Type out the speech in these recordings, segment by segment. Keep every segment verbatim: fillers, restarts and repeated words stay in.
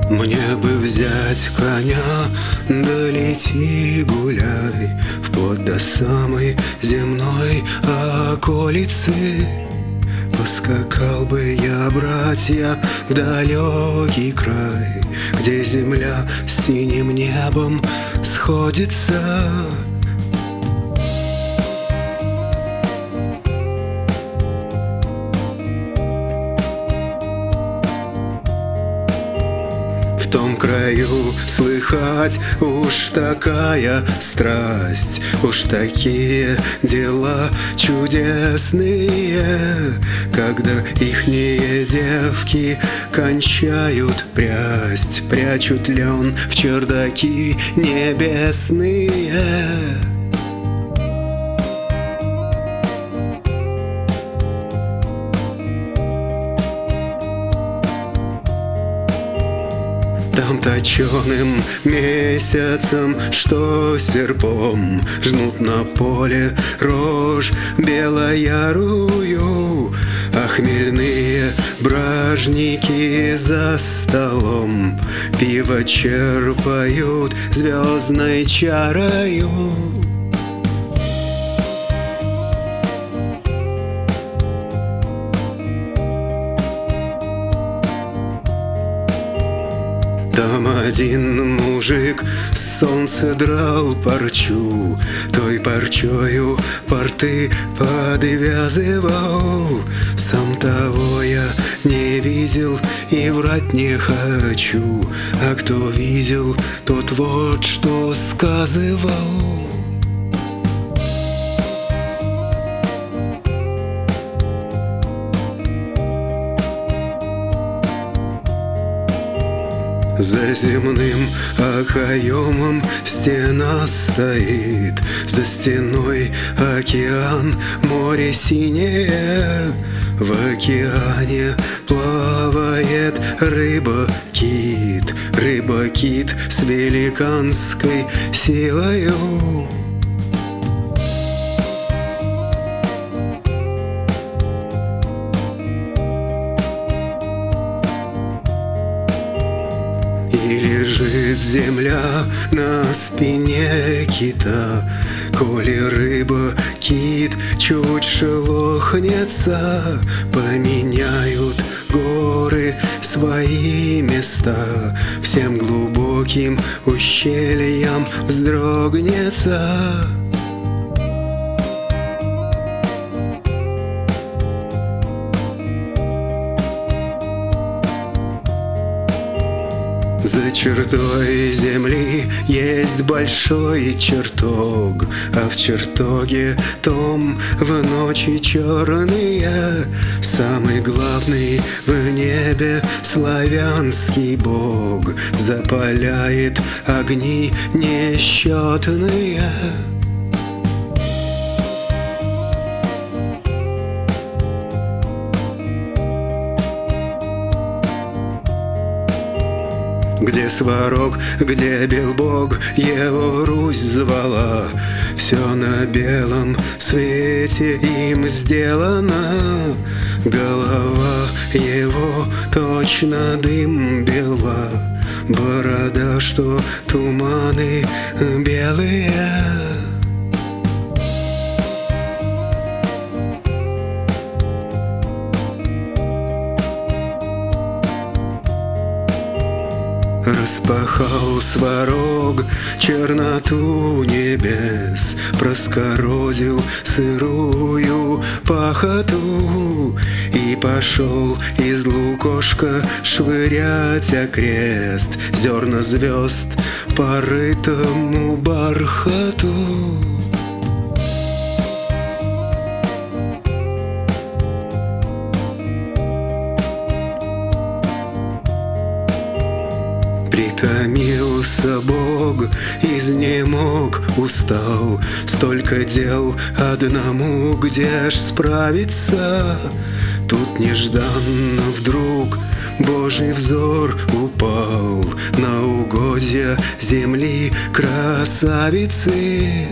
Мне бы взять коня, да лети гуляй вплоть до самой земной околицы. Поскакал бы я, братья, в далекий край, где земля с синим небом сходится. В том краю слыхать уж такая страсть, уж такие дела чудесные, когда ихние девки кончают прясть, прячут лен в чердаки небесные. Там точеным месяцем, что серпом жнут на поле рожь белоярую, а хмельные бражники за столом пиво черпают звездной чарою. Там один мужик солнце драл парчу, той парчою порты подвязывал. Сам того я не видел и врать не хочу, а кто видел, тот вот что сказывал. За земным окоемом стена стоит, за стеной океан, море синее. В океане плавает рыба-кит, рыба-кит с великанской силою. И лежит земля на спине кита, коли рыба, кит чуть шелохнется, поменяют горы свои места, всем глубоким ущельям вздрогнется. За чертой земли есть большой чертог, а в чертоге том в ночи черные самый главный в небе славянский бог запаляет огни несчетные. Где сварог, где бел бог, его Русь звала, все на белом свете им сделано. Голова его точно дым бела, борода, что туманы белые. Распахал сварог черноту небес, проскородил сырую пахоту и пошел из лукошка швырять окрест зерна звезд по рытому бархату. Притомился Бог, изнемог, устал, столько дел одному, где ж справиться? Тут нежданно вдруг Божий взор упал на угодья земли красавицы.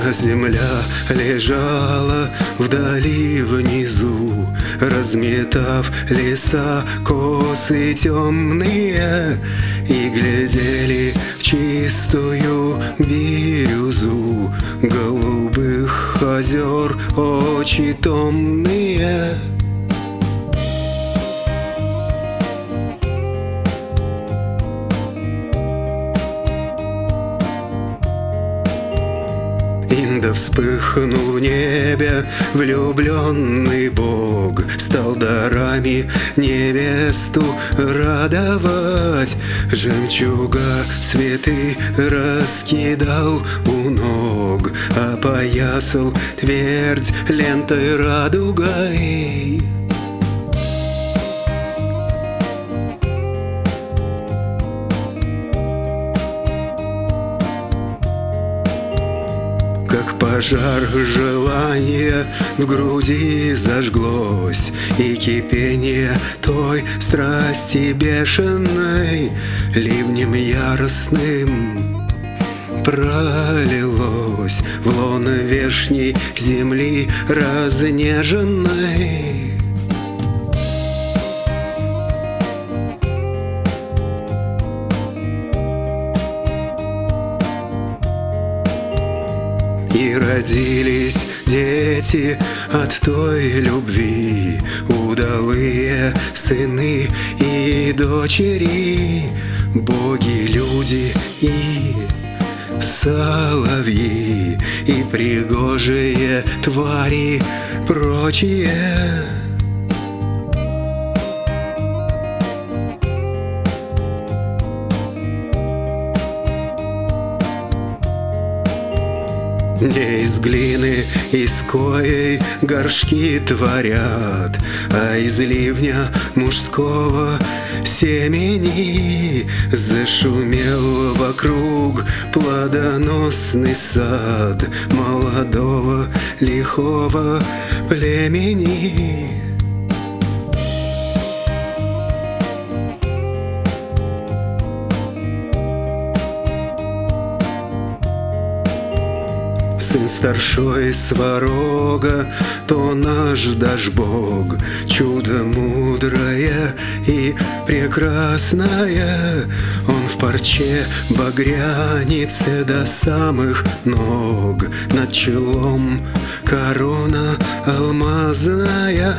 А земля лежала вдали внизу, разметав леса косы темные, и глядели в чистую бирюзу голубых озер очи томные. Да вспыхнул в небе влюбленный Бог, стал дарами невесту радовать. Жемчуга цветы раскидал у ног, опоясал твердь лентой радугой. Как пожар желания в груди зажглось, и кипение той страсти бешеной ливнем яростным пролилось в лоно вешней земли разнеженной. И родились дети от той любви, удалые сыны и дочери, боги, люди и соловьи, и пригожие твари прочие. Не из глины, из коей горшки творят, а из ливня мужского семени зашумел вокруг плодоносный сад молодого лихого племени. Сын старшой сварога, то наш дашь Бог, чудо мудрое и прекрасное. Он в парче багрянице до самых ног, над челом корона алмазная.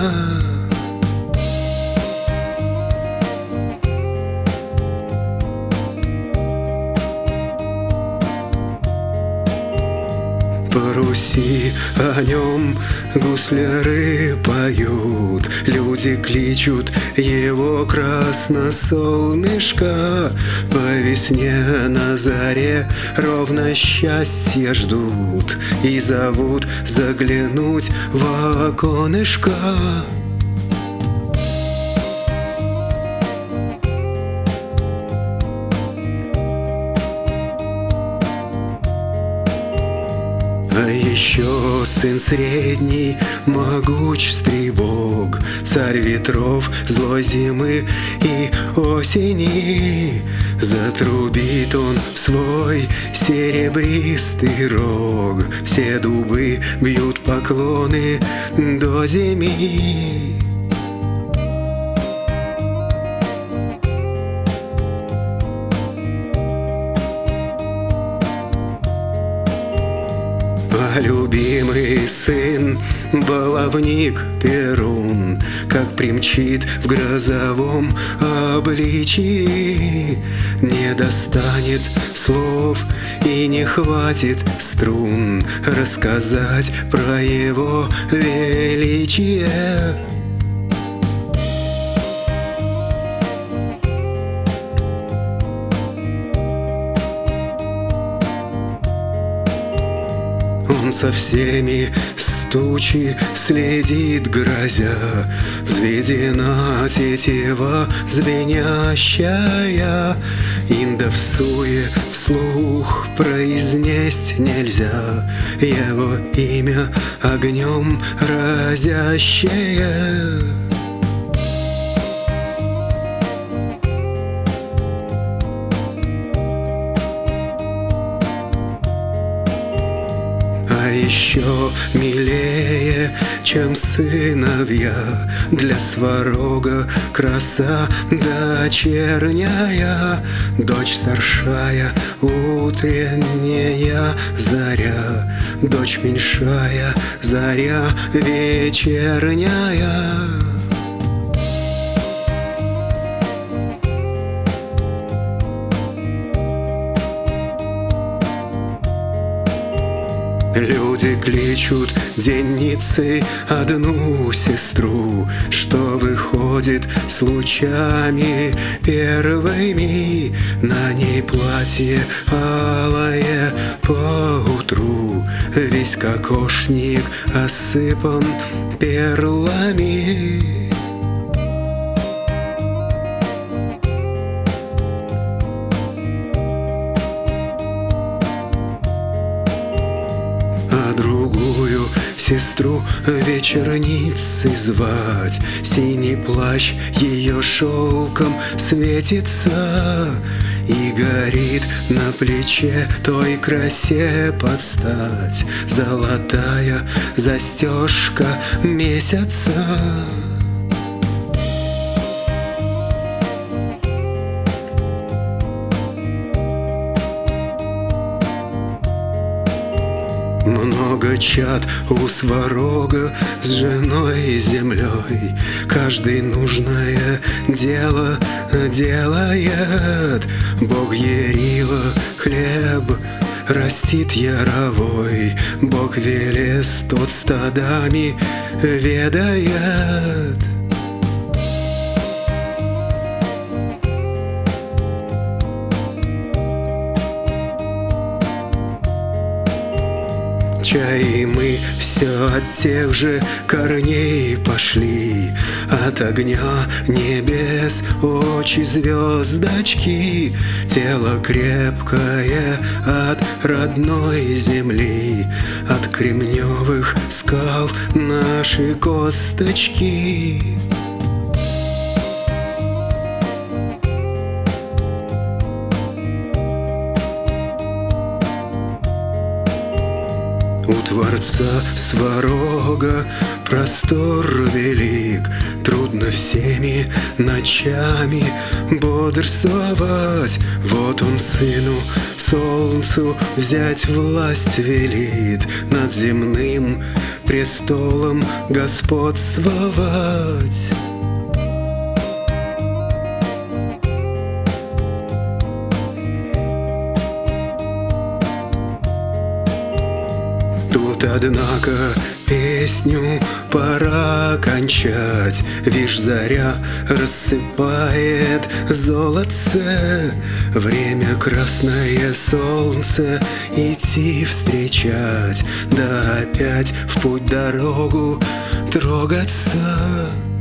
По Руси о нем гусляры поют, люди кличут его красносолнышко. По весне на заре ровно счастья ждут и зовут заглянуть в оконышко. А еще сын средний, могуч стрибог, царь ветров, злой зимы и осени. Затрубит он в свой серебристый рог, все дубы бьют поклоны до зими. А любимый сын, баловник Перун, как примчит в грозовом обличии, не достанет слов и не хватит струн рассказать про его величие. Он со всеми с тучи следит, грозя, взведена тетива звенящая. Инда в суе вслух произнесть нельзя его имя огнем разящее. А еще милее, чем сыновья. Для Сварога краса дочерняя, дочь старшая, утренняя заря, дочь меньшая, заря вечерняя. Люди кличут денницей одну сестру, что выходит с лучами первыми. На ней платье алое поутру, весь кокошник осыпан перлами. А другую сестру вечерницей звать, синий плащ ее шелком светится, и горит на плече той красе под стать золотая застежка месяца. Много чад у Сварога с женой и землей, каждый нужное дело делает. Бог Ярила хлеб растит яровой, Бог Велес тот стадами ведает. Чай мы все от тех же корней пошли, от огня небес очи звездочки, тело крепкое от родной земли, от кремневых скал наши косточки. У Творца Сварога простор велик, трудно всеми ночами бодрствовать. Вот он сыну солнцу взять власть велит, над земным престолом господствовать. Тут, однако, песню пора кончать. Вишь, заря рассыпает золотце, время красное солнце идти встречать, да опять в путь дорогу трогаться.